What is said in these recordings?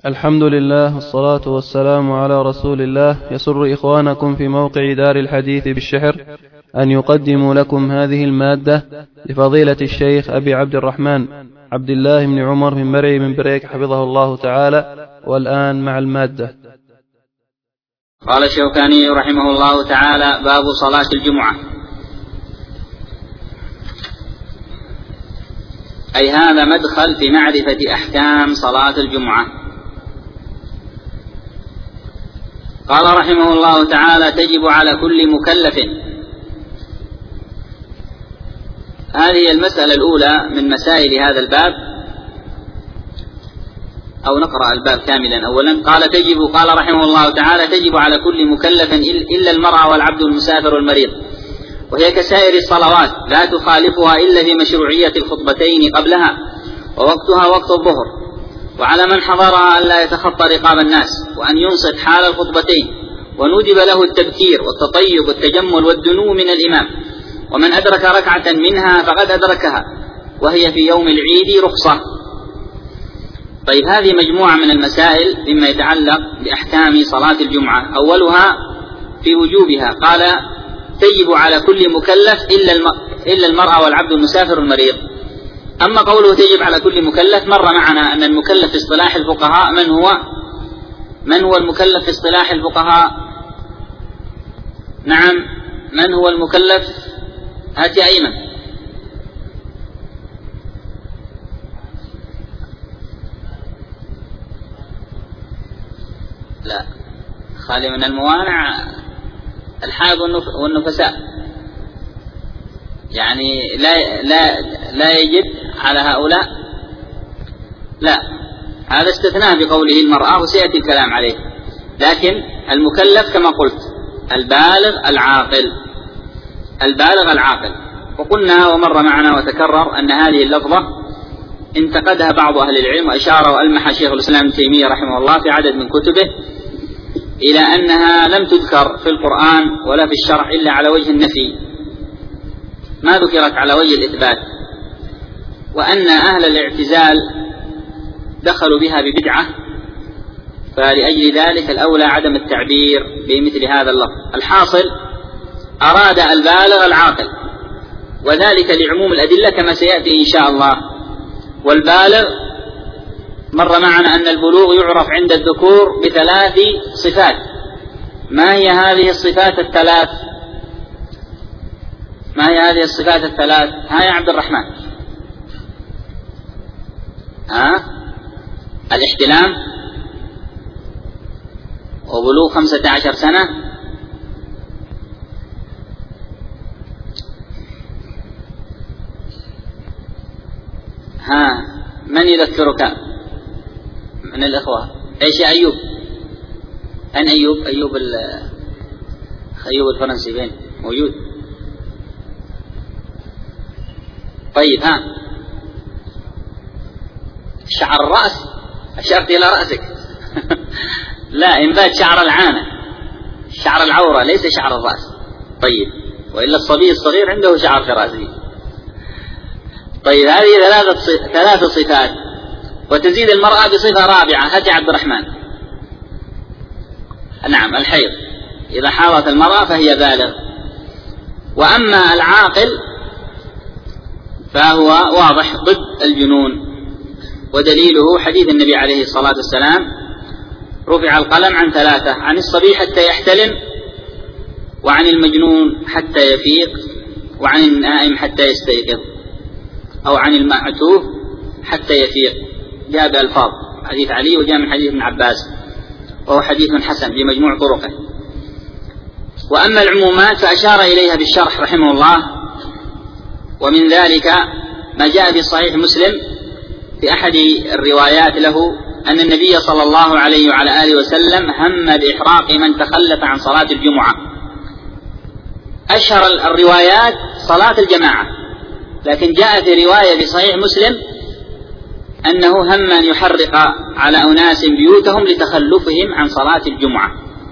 الحمد لله والصلاة والسلام على رسول الله. يسر إخوانكم في موقع دار الحديث بالشحر أن يقدموا لكم هذه المادة لفضيلة الشيخ أبي عبد الرحمن عبد الله بن عمر بن مرعي من بريك حفظه الله تعالى. والآن مع المادة. قال الشوكاني رحمه الله تعالى: باب صلاة الجمعة. أي هذا مدخل في معرفة أحكام صلاة الجمعة. قال رحمه الله تعالى: تجب على كل مكلف. هذه المسألة الأولى من مسائل هذا الباب، أو نقرأ الباب كاملا. أولا قال رحمه الله تعالى: تجب على كل مكلف إلا المرأة والعبد المسافر والمريض، وهي كسائر الصلوات لا تخالفها إلا في مشروعية الخطبتين قبلها، ووقتها وقت الظهر. وعلى من حضرها أن لا يتخطى رقاب الناس، وأن ينصت حال الخطبتين، وندب له التبكير والتطيب والتجمل والدنو من الإمام. ومن أدرك ركعة منها فقد أدركها، وهي في يوم العيد رخصة. طيب، هذه مجموعة من المسائل مما يتعلق بأحكام صلاة الجمعة. أولها في وجوبها، قال: تجب على كل مكلف إلا المرأة والعبد المسافر والمريض. أما قوله تجب على كل مكلف، مر معنا أن المكلف في اصطلاح الفقهاء من هو المكلف في اصطلاح الفقهاء؟ نعم، من هو المكلف؟ هات يا أيمن. لا، خالي من الموانع الحائض والنفساء، يعني لا يجب على هؤلاء. لا، هذا استثناء بقوله المرأة، وسيأتي الكلام عليه. لكن المكلف كما قلت البالغ العاقل. وقلنا ومر معنا وتكرر أن هذه اللفظة انتقدها بعض أهل العلم، وأشار وألمح شيخ الإسلام ابن تيمية رحمه الله في عدد من كتبه إلى أنها لم تذكر في القرآن ولا في الشرع إلا على وجه النفي، ما ذكرت على وجه الإثبات، وأن أهل الاعتزال دخلوا بها ببدعة، فلأجل ذلك الأولى عدم التعبير بمثل هذا اللفظ. الحاصل أراد البالغ العاقل، وذلك لعموم الأدلة كما سيأتي إن شاء الله. والبالغ مر معنا أن البلوغ يعرف عند الذكور بثلاث صفات. ما هي هذه الصفات الثلاث؟ ها يا عبد الرحمن؟ الاحتلام، وبلوغ 15 سنة، من يذكرك من الإخوة؟ إيش يا أيوب؟ أين أيوب الفرنسي بين موجود؟ طيب، شعر الرأس، أشرت إلى رأسك. لا، إنبات شعر العانة، شعر العورة، ليس شعر الرأس. طيب، وإلا الصبي الصغير عنده شعر في رأسه. طيب، هذه ثلاث صفات. وتزيد المرأة بصفة رابعة. هات يا عبد الرحمن. نعم، الحيض. إذا حاضت المرأة فهي بالغ. وأما العاقل فهو واضح ضد الجنون، ودليله حديث النبي عليه الصلاة والسلام: رفع القلم عن ثلاثة: عن الصبي حتى يحتلم، وعن المجنون حتى يفيق، وعن النائم حتى يستيقظ، أو عن المعتوه حتى يفيق. جاء بألفاظ حديث علي، وجاء من حديث ابن عباس، وهو حديث حسن بمجموع طرقه. وأما العمومات فأشار إليها بالشرح رحمه الله. ومن ذلك ما جاء في صحيح مسلم في أحد الروايات له أن النبي صلى الله عليه وعلى آله وسلم هم بإحراق من تخلف عن صلاة الجمعة. أشهر الروايات صلاة الجماعة، لكن جاء في رواية في صحيح مسلم أنه هم أن يحرق على أناس بيوتهم لتخلفهم عن صلاة الجمعة.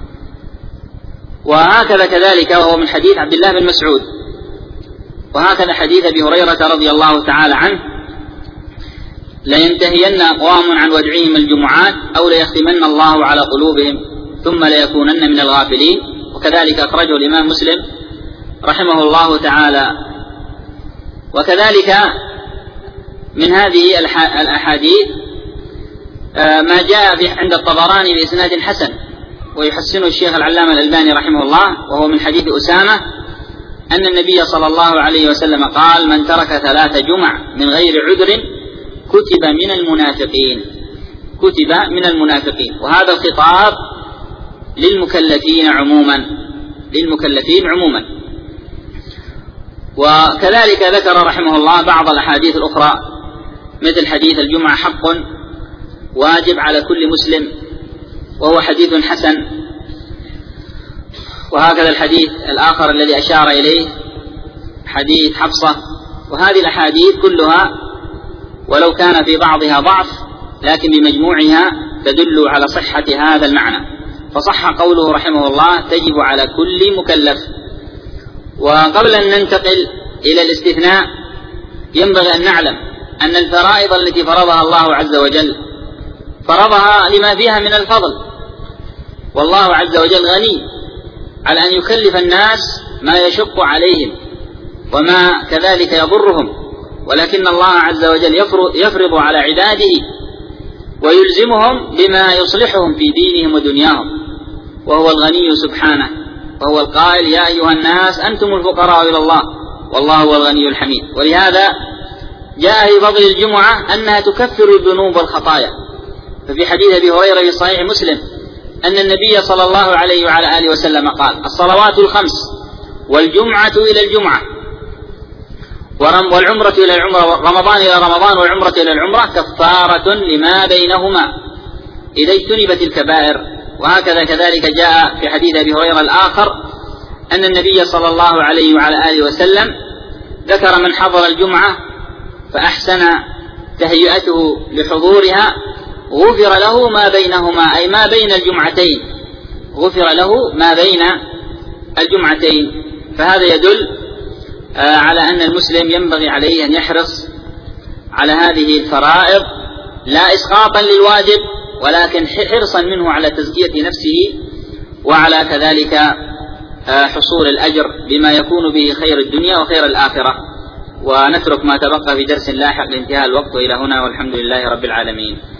وهكذا كذلك، وهو من حديث عبد الله بن مسعود. وهكذا حديث أبي هريرة رضي الله تعالى عنه لينتهين أقوام عن ودعهم الجمعات أو ليختمن الله على قلوبهم ثم ليكونن من الغافلين. وكذلك أخرجه الإمام مسلم رحمه الله تعالى. وكذلك من هذه الأحاديث ما جاء عند الطبراني بإسناد حسن ويحسنه الشيخ العلامة الألباني رحمه الله، وهو من حديث أسامة أن النبي صلى الله عليه وسلم قال: من ترك 3 جمع من غير عذر كتب من المنافقين، كتب من المنافقين. وهذا الخطاب للمكلفين عموما، للمكلفين عموما. وكذلك ذكر رحمه الله بعض الأحاديث الأخرى مثل حديث الجمعة حق واجب على كل مسلم، وهو حديث حسن. وهكذا الحديث الآخر الذي أشار إليه حديث حفصة. وهذه الأحاديث كلها ولو كان في بعضها ضعف لكن بمجموعها تدل على صحة هذا المعنى. فصح قوله رحمه الله: تجب على كل مكلف. وقبل أن ننتقل إلى الاستثناء ينبغي أن نعلم أن الفرائض التي فرضها الله عز وجل فرضها لما فيها من الفضل، والله عز وجل غني على أن يكلف الناس ما يشق عليهم وما كذلك يضرهم، ولكن الله عز وجل يفرض على عباده ويلزمهم بما يصلحهم في دينهم ودنياهم، وهو الغني سبحانه، وهو القائل: يا أيها الناس أنتم الفقراء إلى الله والله هو الغني الحميد. ولهذا جاء في فضل الجمعة أنها تكفر الذنوب والخطايا. ففي حديث أبي هريرة في صحيح مسلم أن النبي صلى الله عليه وعلى آله وسلم قال: الصلوات الخمس والجمعة إلى الجمعة والعمرة إلى العمرة ورمضان إلى رمضان والعمرة إلى العمرة كفارة لما بينهما إذا اجتنبت الكبائر. وهكذا كذلك جاء في حديث أبي هريرة الآخر أن النبي صلى الله عليه وعلى آله وسلم ذكر من حضر الجمعة فأحسن تهيئته لحضورها غفر له ما بينهما، أي ما بين الجمعتين، غفر له ما بين الجمعتين. فهذا يدل على أن المسلم ينبغي عليه أن يحرص على هذه الفرائض لا إسقاطا للواجب ولكن حرصا منه على تزكية نفسه وعلى كذلك حصول الأجر بما يكون به خير الدنيا وخير الآخرة. ونترك ما تبقى في درس لاحق لانتهاء الوقت إلى هنا، والحمد لله رب العالمين.